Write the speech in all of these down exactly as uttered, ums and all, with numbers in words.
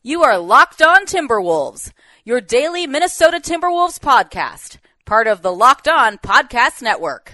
You are Locked On Timberwolves, your daily Minnesota Timberwolves podcast, part of the Locked On Podcast Network.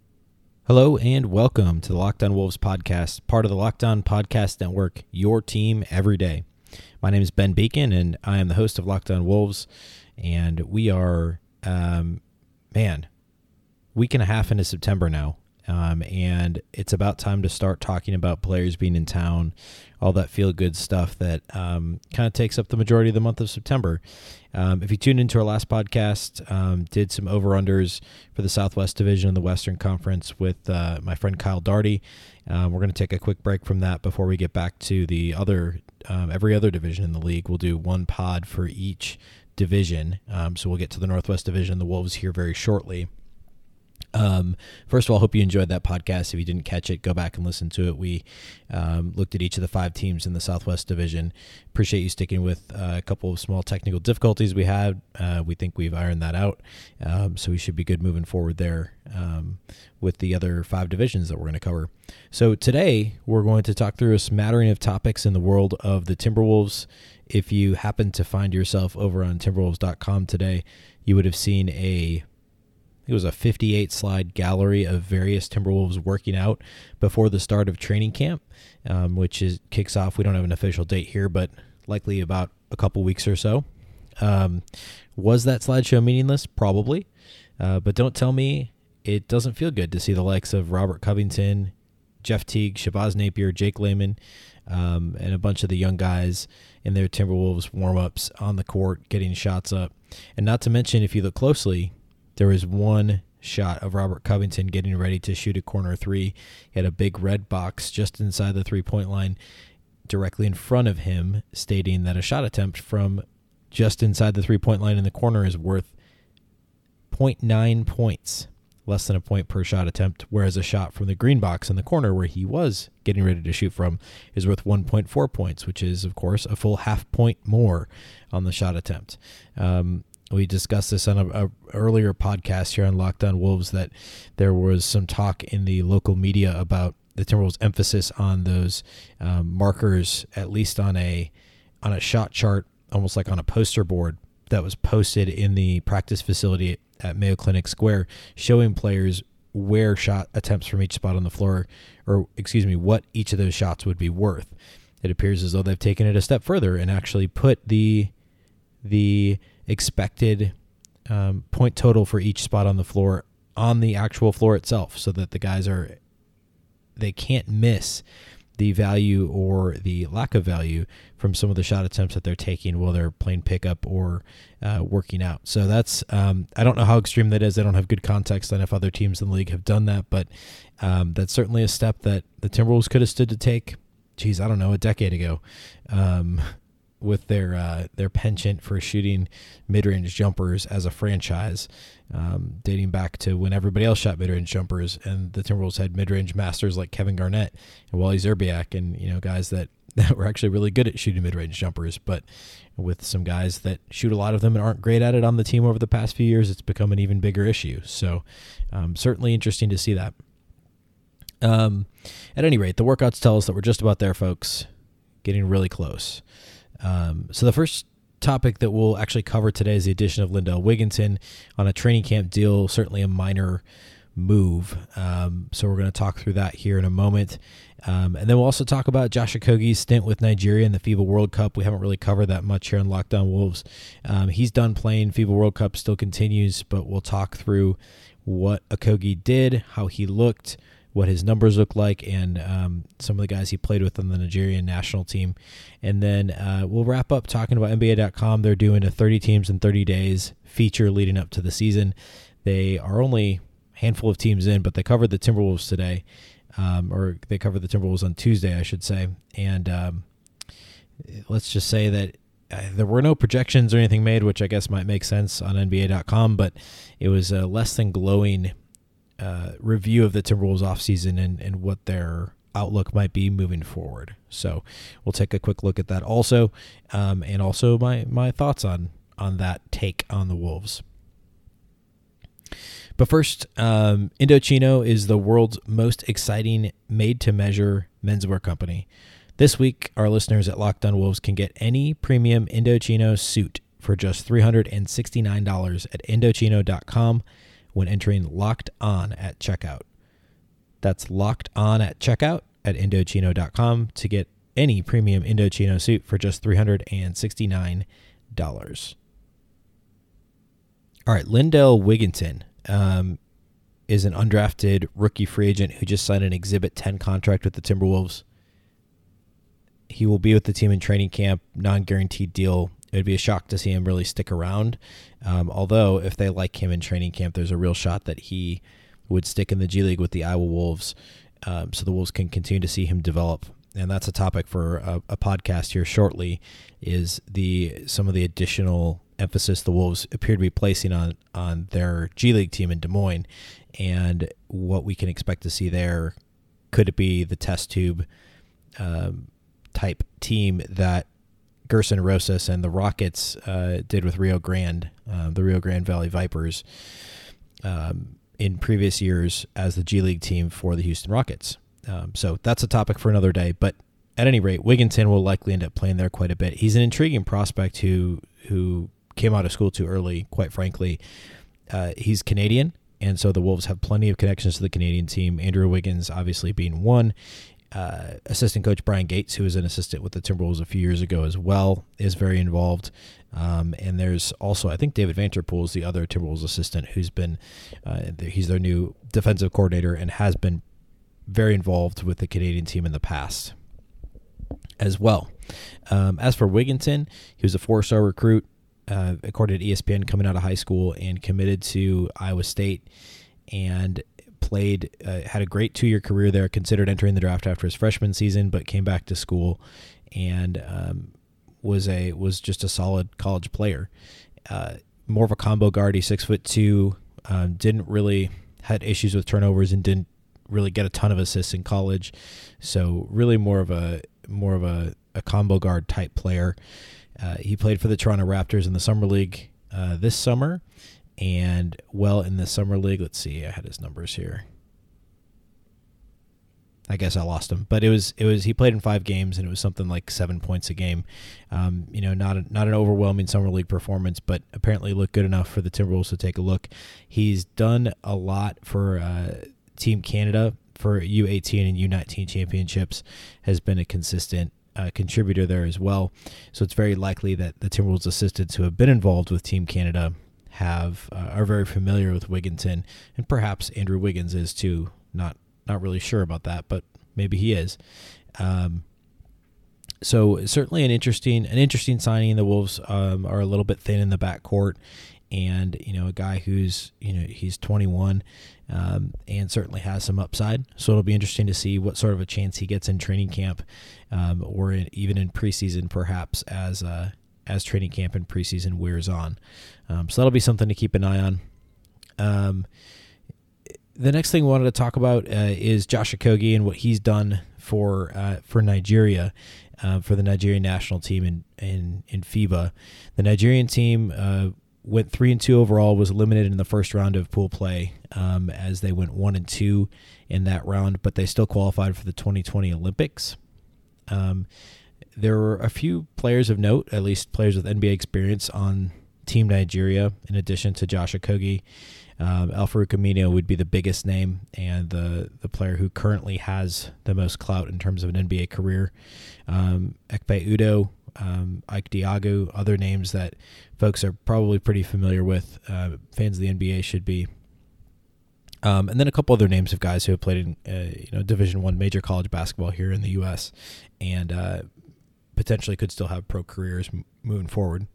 Hello and welcome to the Locked On Wolves podcast, part of the Locked On Podcast Network, your team every day. My name is Ben Beacon, and I am the host of Locked On Wolves, and we are, um, man, week and a half into September now. Um, and it's about time to start talking about players being in town, all that feel-good stuff that um, kind of takes up the majority of the month of September. Um, if you tuned into our last podcast, um, did some over-unders for the Southwest Division and the Western Conference with uh, my friend Kyle Daugherty. Um, we're going to take a quick break from that before we get back to the other, um, every other division in the league. We'll do one pod for each division. Um, so we'll get to the Northwest Division, the Wolves, here very shortly. Um, first of all, hope you enjoyed that podcast. If you didn't catch it, go back and listen to it. We um, looked at each of the five teams in the Southwest Division. Appreciate you sticking with uh, a couple of small technical difficulties we had. Uh, we think we've ironed that out, um, so we should be good moving forward there um, with the other five divisions that we're going to cover. So today, we're going to talk through a smattering of topics in the world of the Timberwolves. If you happen to find yourself over on timberwolves dot com today, you would have seen a It was a fifty-eight slide gallery of various Timberwolves working out before the start of training camp, um, which is kicks off. We don't have an official date here, but likely about a couple weeks or so. Um, was that slideshow meaningless? Probably. Uh, but don't tell me it doesn't feel good to see the likes of Robert Covington, Jeff Teague, Shabazz Napier, Jake Layman, um, and a bunch of the young guys in their Timberwolves warm-ups on the court, getting shots up. And not to mention, if you look closely, there was one shot of Robert Covington getting ready to shoot a corner three. He had a big red box just inside the three-point line directly in front of him, stating that a shot attempt from just inside the three-point line in the corner is worth zero point nine points, less than a point per shot attempt, whereas a shot from the green box in the corner where he was getting ready to shoot from is worth one point four points, which is, of course, a full half point more on the shot attempt. Um, We discussed this on a, a earlier podcast here on Locked On Wolves, that there was some talk in the local media about the Timberwolves' emphasis on those um, markers, at least on a on a shot chart, almost like on a poster board that was posted in the practice facility at Mayo Clinic Square, showing players where shot attempts from each spot on the floor, or excuse me, what each of those shots would be worth. It appears as though they've taken it a step further and actually put the the expected um, point total for each spot on the floor on the actual floor itself, so that the guys are, they can't miss the value or the lack of value from some of the shot attempts that they're taking while they're playing pickup or uh, working out. So that's, um, I don't know how extreme that is. I don't have good context on if other teams in the league have done that, but um, that's certainly a step that the Timberwolves could have stood to take, geez, I don't know, a decade ago. Um, with their uh, their penchant for shooting mid-range jumpers as a franchise, um, dating back to when everybody else shot mid-range jumpers, and the Timberwolves had mid-range masters like Kevin Garnett and Wally Szczerbiak, and you know guys that, that were actually really good at shooting mid-range jumpers. But with some guys that shoot a lot of them and aren't great at it on the team over the past few years, it's become an even bigger issue. So um, certainly interesting to see that. Um, at any rate, the workouts tell us that we're just about there, folks. Getting really close. Um, so the first topic that we'll actually cover today is the addition of Lindell Wigginton on a training camp deal, certainly a minor move. Um, so we're going to talk through that here in a moment. Um, and then we'll also talk about Josh Okogie's stint with Nigeria in the FIBA World Cup. We haven't really covered that much here on Locked On Wolves. Um, he's done playing. FIBA World Cup still continues, but we'll talk through what Okogie did, how he looked, what his numbers look like, and um, some of the guys he played with on the Nigerian national team. And then uh, we'll wrap up talking about N B A dot com. They're doing a thirty teams in thirty days feature leading up to the season. They are only a handful of teams in, but they covered the Timberwolves today, um, or they covered the Timberwolves on Tuesday, I should say. And um, let's just say that uh, there were no projections or anything made, which I guess might make sense on N B A dot com, but it was a less than glowing Uh, review of the Timberwolves offseason and, and what their outlook might be moving forward. So we'll take a quick look at that also, um, and also my my thoughts on on that take on the Wolves. But first, um, Indochino is the world's most exciting made-to-measure menswear company. This week, our listeners at Locked On Wolves can get any premium Indochino suit for just three hundred sixty-nine dollars at Indochino dot com when entering Locked On at checkout. That's Locked On at checkout at Indochino dot com to get any premium Indochino suit for just three hundred sixty-nine dollars. All right, Lindell Wigginton um, is an undrafted rookie free agent who just signed an Exhibit ten contract with the Timberwolves. He will be with the team in training camp, non-guaranteed deal. It would be a shock to see him really stick around. Um, although, if they like him in training camp, there's a real shot that he would stick in the G League with the Iowa Wolves, um, so the Wolves can continue to see him develop. And that's a topic for a, a podcast here shortly, is the some of the additional emphasis the Wolves appear to be placing on, on their G League team in Des Moines and what we can expect to see there. Could it be the test tube um, type team that Gerson Rosas and the Rockets uh, did with Rio Grande, uh, the Rio Grande Valley Vipers, um, in previous years as the G League team for the Houston Rockets? Um, so that's a topic for another day. But at any rate, Wigginton will likely end up playing there quite a bit. He's an intriguing prospect who who came out of school too early, quite frankly. Uh, he's Canadian, and so the Wolves have plenty of connections to the Canadian team. Andrew Wiggins obviously being one. Uh, assistant coach Brian Gates, who was an assistant with the Timberwolves a few years ago as well, is very involved. Um, and there's also, I think David Vanterpool is the other Timberwolves assistant who's been, uh, he's their new defensive coordinator and has been very involved with the Canadian team in the past as well. Um, as for Wigginton, he was a four-star recruit, uh, according to E S P N, coming out of high school and committed to Iowa State, and played, uh, had a great two-year career there, considered entering the draft after his freshman season, but came back to school and um, was a was just a solid college player. Uh, more of a combo guard. He's six foot two. Um, didn't really had issues with turnovers and didn't really get a ton of assists in college. So really more of a more of a, a combo guard type player. Uh, he played for the Toronto Raptors in the Summer League uh, this summer. And well, in the Summer League, let's see, I had his numbers here. I guess I lost him, but it was it was he played in five games and it was something like seven points a game. Um, you know, not a, not an overwhelming Summer League performance, but apparently looked good enough for the Timberwolves to take a look. He's done a lot for uh, Team Canada for U eighteen and U nineteen championships. Has been a consistent uh, contributor there as well. So it's very likely that the Timberwolves assistants who have been involved with Team Canada have uh, are very familiar with Wigginton, and perhaps Andrew Wiggins is too. Not not really sure about that, but maybe he is. Um, so certainly an interesting an interesting signing. The Wolves um, are a little bit thin in the backcourt, and you know a guy who's you know he's twenty-one um, and certainly has some upside. So it'll be interesting to see what sort of a chance he gets in training camp, um, or in, even in preseason, perhaps as uh, as training camp and preseason wears on. Um, so that'll be something to keep an eye on. Um, the next thing we wanted to talk about uh, is Josh Okogie and what he's done for uh, for Nigeria, uh, for the Nigerian national team in, in, in FIBA. The Nigerian team uh, went three and two overall, was eliminated in the first round of pool play um, as they went one and two in that round, but they still qualified for the twenty twenty Olympics. Um, there were a few players of note, at least players with N B A experience on Team Nigeria, in addition to Josh Okogie. Um, Al-Farouq Aminu would be the biggest name and the the player who currently has the most clout in terms of an N B A career. Um, Ekpe Udoh, um, Ike Diagu, other names that folks are probably pretty familiar with. Uh, fans of the N B A should be. Um, and then a couple other names of guys who have played in uh, you know Division One major college basketball here in the U S and uh, potentially could still have pro careers m- moving forward.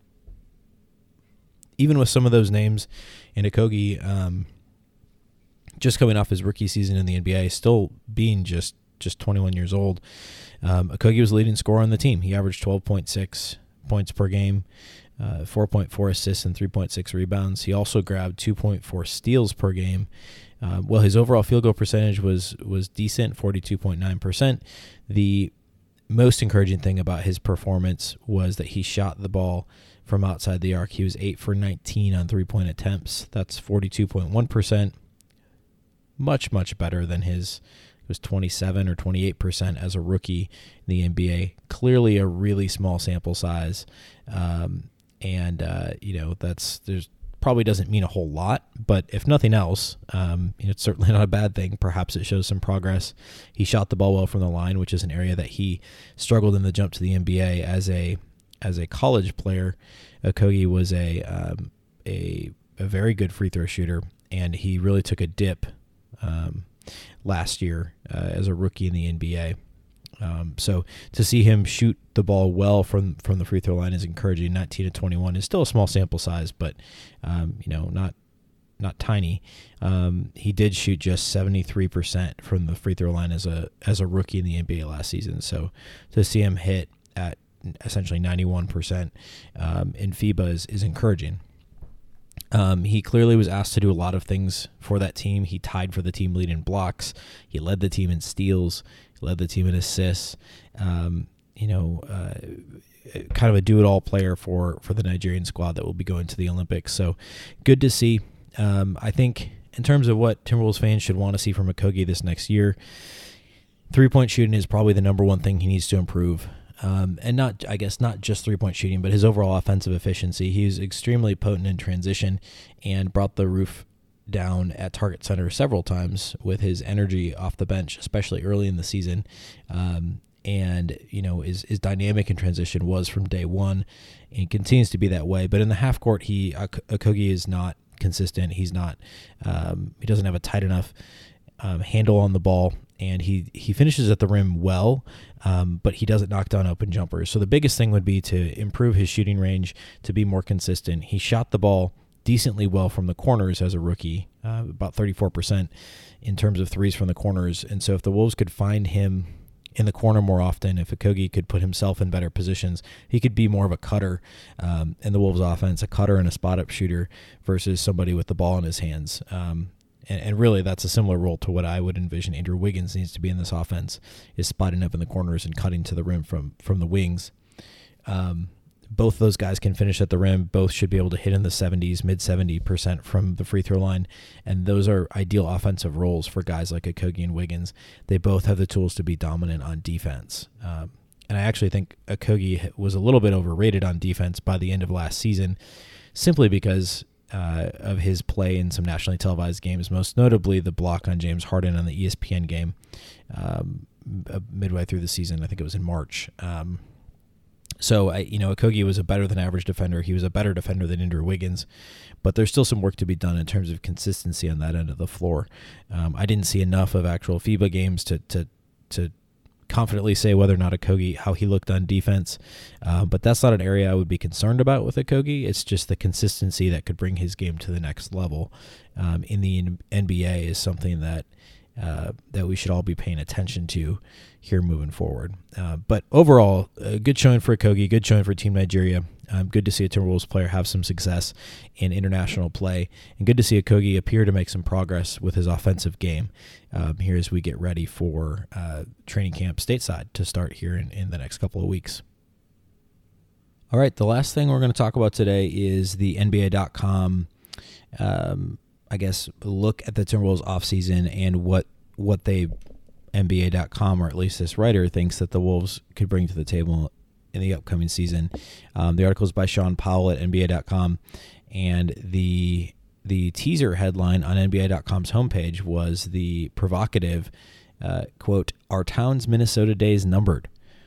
Even with some of those names, and Okogie um, just coming off his rookie season in the N B A, still being just, just twenty-one years old, um, Okogie was the leading scorer on the team. He averaged twelve point six points per game, uh, four point four assists, and three point six rebounds. He also grabbed two point four steals per game. Uh, well, his overall field goal percentage was was decent, forty-two point nine percent. The most encouraging thing about his performance was that he shot the ball from outside the arc. He was eight for nineteen on three-point attempts. That's forty-two point one percent. Much, much better than his was twenty-seven or twenty-eight percent as a rookie in the N B A. Clearly a really small sample size. Um, and, uh, you know, that's there's probably doesn't mean a whole lot, but if nothing else, um, you know, it's certainly not a bad thing. Perhaps it shows some progress. He shot the ball well from the line, which is an area that he struggled in the jump to the N B A as a as a college player. Okogie was a um, a a very good free throw shooter, and he really took a dip um, last year uh, as a rookie in the N B A. Um, so to see him shoot the ball well from, from the free throw line is encouraging. nineteen to twenty-one is still a small sample size, but um, you know, not not tiny. Um, he did shoot just seventy-three percent from the free throw line as a as a rookie in the N B A last season. So to see him hit at essentially ninety-one percent um, in FIBA is, is encouraging. Um, he clearly was asked to do a lot of things for that team. He tied for the team lead in blocks. He led the team in steals. He led the team in assists. Um, you know, uh, kind of a do-it-all player for, for the Nigerian squad that will be going to the Olympics. So good to see. Um, I think in terms of what Timberwolves fans should want to see from Okogie this next year, three-point shooting is probably the number one thing he needs to improve. Um, and not, I guess, not just three-point shooting, but his overall offensive efficiency. He was extremely potent in transition and brought the roof down at Target Center several times with his energy off the bench, especially early in the season. Um, and, you know, is, is dynamic in transition, was from day one, and continues to be that way. But in the half court, he Okogie is not consistent. He's not, um, he doesn't have a tight enough um, handle on the ball. And he, he finishes at the rim well, um, but he doesn't knock down open jumpers. So the biggest thing would be to improve his shooting range, to be more consistent. He shot the ball decently well from the corners as a rookie, uh, about thirty-four percent in terms of threes from the corners. And so if the Wolves could find him in the corner more often, if Okogie could put himself in better positions, he could be more of a cutter um, in the Wolves offense, a cutter and a spot-up shooter versus somebody with the ball in his hands. Um And, and really, that's a similar role to what I would envision Andrew Wiggins needs to be in this offense, is spotting up in the corners and cutting to the rim from, from the wings. Um, both those guys can finish at the rim. Both should be able to hit in the seventies, mid seventy percent from the free throw line. And those are ideal offensive roles for guys like Okogie and Wiggins. They both have the tools to be dominant on defense. Um, and I actually think Okogie was a little bit overrated on defense by the end of last season, simply because Uh, of his play in some nationally televised games, most notably the block on James Harden on the E S P N game um, midway through the season. I think it was in March. Um, so, I, you know, Okogie was a better than average defender. He was a better defender than Andrew Wiggins, but there's still some work to be done in terms of consistency on that end of the floor. Um, I didn't see enough of actual FIBA games to to to confidently say whether or not Okogie, how he looked on defense. Uh, but that's not an area I would be concerned about with Okogie. It's just the consistency that could bring his game to the next level um, in the N B A is something that uh, that we should all be paying attention to here moving forward. Uh, but overall, a good showing for Okogie, good showing for Team Nigeria. Um, good to see a Timberwolves player have some success in international play, and good to see Okogie appear to make some progress with his offensive game um, here as we get ready for uh, training camp stateside to start here in, in the next couple of weeks. All right, the last thing we're going to talk about today is the N B A dot com, um, I guess, look at the Timberwolves offseason and what, what they, N B A dot com, or at least this writer, thinks that the Wolves could bring to the table in the upcoming season. Um, the article is by Sean Powell at N B A dot com, and the the teaser headline on N B A dot com's homepage was the provocative, uh, quote, "Our town's Minnesota days numbered."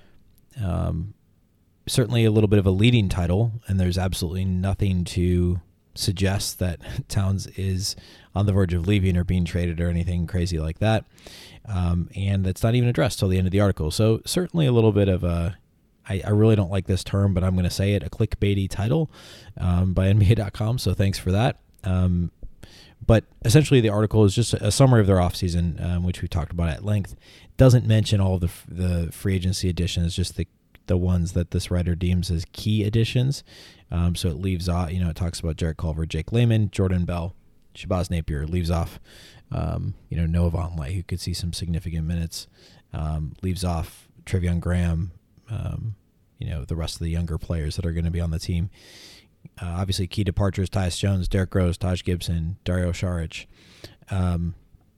Um, certainly a little bit of a leading title, and there's absolutely nothing to suggest that Towns is on the verge of leaving or being traded or anything crazy like that. Um, and that's not even addressed till the end of the article. So certainly a little bit of a, I, I really don't like this term, but I'm going to say it, a clickbaity title um, by N B A dot com, so thanks for that. Um, but essentially the article is just a summary of their offseason, um, which we talked about at length. It doesn't mention all of the the free agency additions, just the the ones that this writer deems as key additions. Um, so it leaves off, you know, it talks about Jarrett Culver, Jake Layman, Jordan Bell, Shabazz Napier, leaves off, um, you know, Noah Vonleh, who could see some significant minutes, um, leaves off Treveon Graham, um, you know, the rest of the younger players that are going to be on the team. Uh, obviously, key departures, Tyus Jones, Derrick Rose, Taj Gibson, Dario Saric. Um,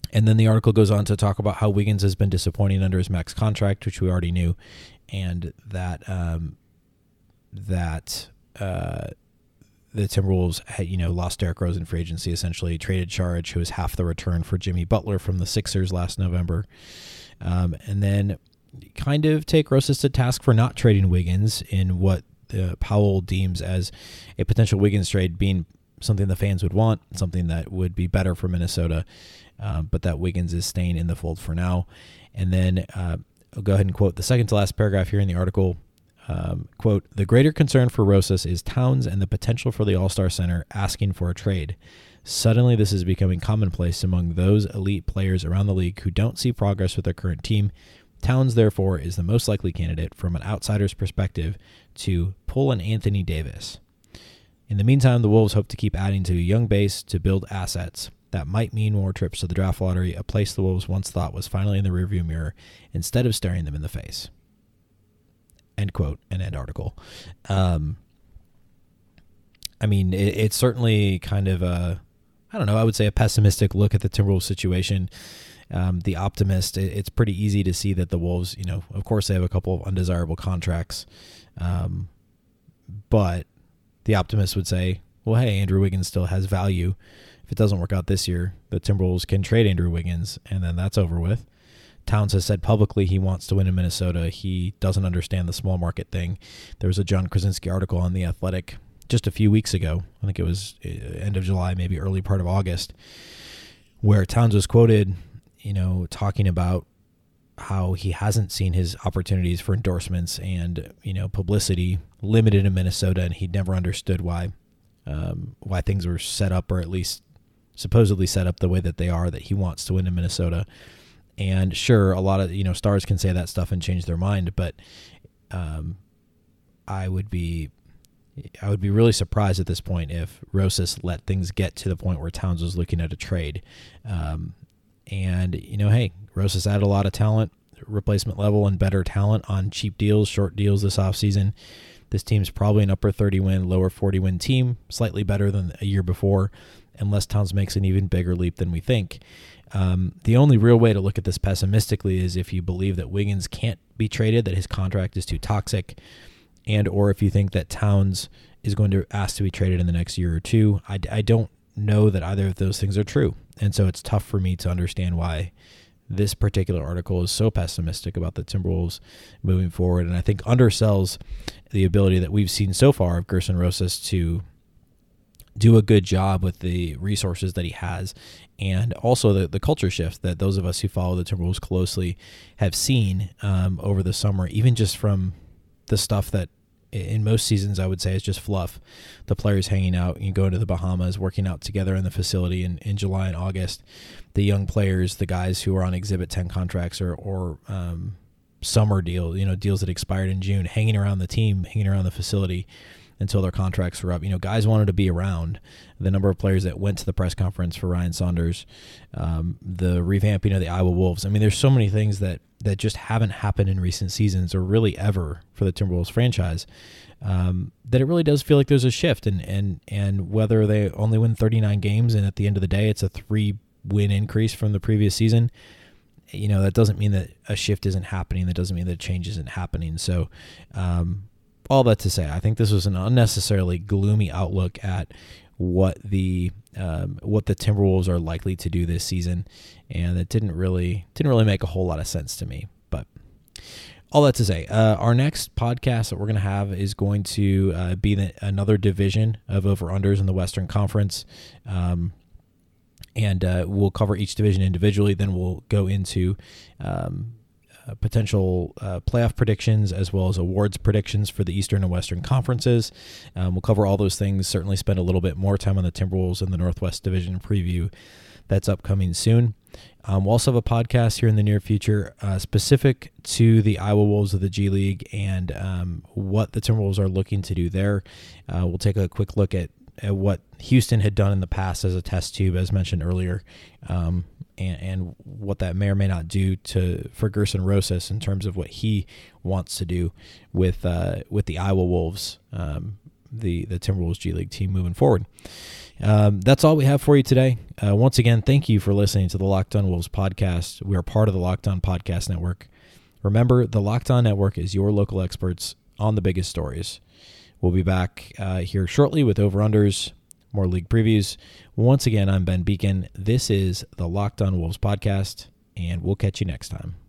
And then the article goes on to talk about how Wiggins has been disappointing under his max contract, which we already knew, and that um, that uh, the Timberwolves had, you know, lost Derrick Rose in free agency, essentially traded Saric, who was half the return for Jimmy Butler from the Sixers last November, um, and then kind of take Rosas to task for not trading Wiggins in what uh, Powell deems as a potential Wiggins trade being something the fans would want, something that would be better for Minnesota. Um, but that Wiggins is staying in the fold for now. And then uh, I'll go ahead and quote the second to last paragraph here in the article. Um, quote, "The greater concern for Rosas is Towns and the potential for the All-Star Center asking for a trade. Suddenly this is becoming commonplace among those elite players around the league who don't see progress with their current team. Towns, therefore, is the most likely candidate from an outsider's perspective to pull an Anthony Davis. In the meantime, the Wolves hope to keep adding to a young base to build assets. That might mean more trips to the draft lottery, a place the Wolves once thought was finally in the rearview mirror, instead of staring them in the face." End quote, and end article. Um, I mean, it, it's certainly kind of a, I don't know, I would say a pessimistic look at the Timberwolves situation. Um, the optimist, it, it's pretty easy to see that the Wolves, you know, of course they have a couple of undesirable contracts, um, but the optimist would say, well, hey, Andrew Wiggins still has value. If it doesn't work out this year, the Timberwolves can trade Andrew Wiggins, and then that's over with. Towns has said publicly he wants to win in Minnesota. He doesn't understand the small market thing. There was a John Krasinski article on The Athletic just a few weeks ago. I think it was end of July, maybe early part of August, where Towns was quoted, you know, talking about how he hasn't seen his opportunities for endorsements and, you know, publicity limited in Minnesota, and he'd never understood why um, why things were set up, or at least supposedly set up the way that they are, that he wants to win in Minnesota. And sure, a lot of, you know, stars can say that stuff and change their mind, but um, I would be I would be really surprised at this point if Rosas let things get to the point where Towns was looking at a trade. Um, and, you know, hey, Rosas added a lot of talent, replacement level and better talent on cheap deals, short deals this offseason. This team's probably an upper thirty win, lower forty win team, slightly better than a year before, unless Towns makes an even bigger leap than we think. Um, the only real way to look at this pessimistically is if you believe that Wiggins can't be traded, that his contract is too toxic, and or if you think that Towns is going to ask to be traded in the next year or two. I, I don't know that either of those things are true, and so it's tough for me to understand why this particular article is so pessimistic about the Timberwolves moving forward, and I think undersells the ability that we've seen so far of Gerson Rosas to do a good job with the resources that he has, and also the, the culture shift that those of us who follow the Timberwolves closely have seen um, over the summer, even just from the stuff that in most seasons I would say is just fluff. The players hanging out, you go to the Bahamas, working out together in the facility in, in July and August. The young players, the guys who are on Exhibit ten contracts or, or um, summer deals, you know, deals that expired in June, hanging around the team, hanging around the facility until their contracts were up. You know, guys wanted to be around. The number of players that went to the press conference for Ryan Saunders, um, the revamping of the Iowa Wolves. I mean, there's so many things that, that just haven't happened in recent seasons or really ever for the Timberwolves franchise, um, that it really does feel like there's a shift. And, and, and whether they only win thirty-nine games and at the end of the day it's a three-win increase from the previous season, you know, that doesn't mean that a shift isn't happening. That doesn't mean that change isn't happening. So, um, all that to say, I think this was an unnecessarily gloomy outlook at what the um, what the Timberwolves are likely to do this season, and it didn't really didn't really make a whole lot of sense to me. But all that to say, uh, our next podcast that we're going to have is going to uh, be the, another division of over-unders in the Western Conference, um, and uh, we'll cover each division individually. Then we'll go into um, Uh, potential uh, playoff predictions as well as awards predictions for the Eastern and Western conferences. Um, we'll cover all those things, certainly spend a little bit more time on the Timberwolves and the Northwest Division preview that's upcoming soon. Um, we'll also have a podcast here in the near future uh, specific to the Iowa Wolves of the G League and um, what the Timberwolves are looking to do there. Uh, we'll take a quick look at, at what Houston had done in the past as a test tube, as mentioned earlier, um, and, and what that may or may not do to for Gerson Rosas in terms of what he wants to do with uh, with the Iowa Wolves um, the, the Timberwolves G League team moving forward. Um, that's all we have for you today. Uh, once again, thank you for listening to the Locked On Wolves podcast. We are part of the Locked On Podcast Network. Remember, the Locked On Network is your local experts on the biggest stories. We'll be back uh, here shortly with over-unders, more league previews. Once again, I'm Ben Beacon. This is the Locked On Wolves podcast, and we'll catch you next time.